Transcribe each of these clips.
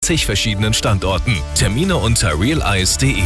verschiedenen Standorten. Termine unter realize.de.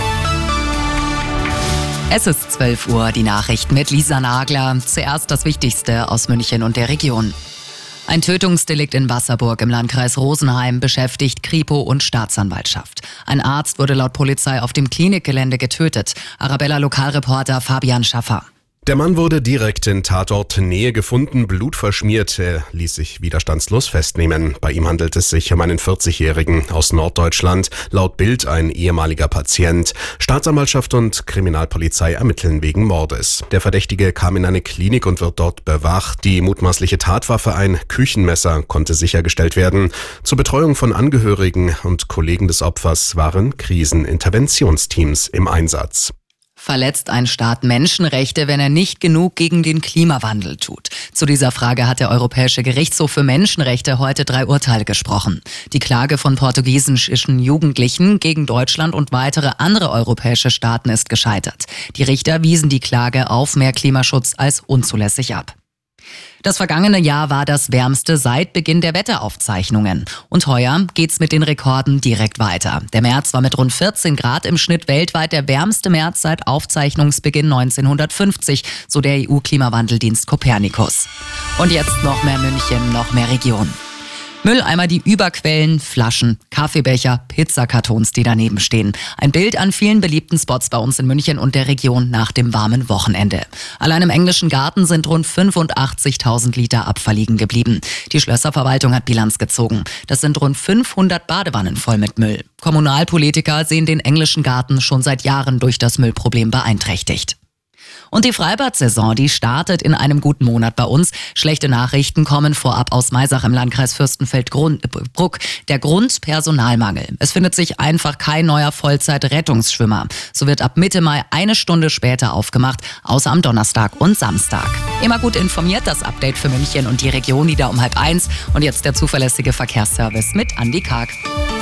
Es ist 12 Uhr, die Nachrichten mit Lisa Nagler. Zuerst das Wichtigste aus München und der Region. Ein Tötungsdelikt in Wasserburg im Landkreis Rosenheim beschäftigt Kripo und Staatsanwaltschaft. Ein Arzt wurde laut Polizei auf dem Klinikgelände getötet. Arabella-Lokalreporter Fabian Schaffer. Der Mann wurde direkt in Tatortnähe gefunden, blutverschmiert. Er ließ sich widerstandslos festnehmen. Bei ihm handelt es sich um einen 40-Jährigen aus Norddeutschland, laut Bild ein ehemaliger Patient. Staatsanwaltschaft und Kriminalpolizei ermitteln wegen Mordes. Der Verdächtige kam in eine Klinik und wird dort bewacht. Die mutmaßliche Tatwaffe, ein Küchenmesser, konnte sichergestellt werden. Zur Betreuung von Angehörigen und Kollegen des Opfers waren Kriseninterventionsteams im Einsatz. Verletzt ein Staat Menschenrechte, wenn er nicht genug gegen den Klimawandel tut? Zu dieser Frage hat der Europäische Gerichtshof für Menschenrechte heute 3 Urteile gesprochen. Die Klage von portugiesischen Jugendlichen gegen Deutschland und weitere andere europäische Staaten ist gescheitert. Die Richter wiesen die Klage auf mehr Klimaschutz als unzulässig ab. Das vergangene Jahr war das wärmste seit Beginn der Wetteraufzeichnungen. Und heuer geht's mit den Rekorden direkt weiter. Der März war mit rund 14 Grad im Schnitt weltweit der wärmste März seit Aufzeichnungsbeginn 1950, so der EU-Klimawandeldienst Copernicus. Und jetzt noch mehr München, noch mehr Region. Mülleimer, die überquellen, Flaschen, Kaffeebecher, Pizzakartons, die daneben stehen. Ein Bild an vielen beliebten Spots bei uns in München und der Region nach dem warmen Wochenende. Allein im Englischen Garten sind rund 85.000 Liter Abfall liegen geblieben. Die Schlösserverwaltung hat Bilanz gezogen. Das sind rund 500 Badewannen voll mit Müll. Kommunalpolitiker sehen den Englischen Garten schon seit Jahren durch das Müllproblem beeinträchtigt. Und die Freibad-Saison, die startet in einem guten Monat bei uns. Schlechte Nachrichten kommen vorab aus Maisach im Landkreis Fürstenfeldbruck. Der Grund: Personalmangel. Es findet sich einfach kein neuer Vollzeit-Rettungsschwimmer. So wird ab Mitte Mai 1 Stunde später aufgemacht, außer am Donnerstag und Samstag. Immer gut informiert, das Update für München und die Region wieder um 12:30. Und jetzt der zuverlässige Verkehrsservice mit Andi Karg.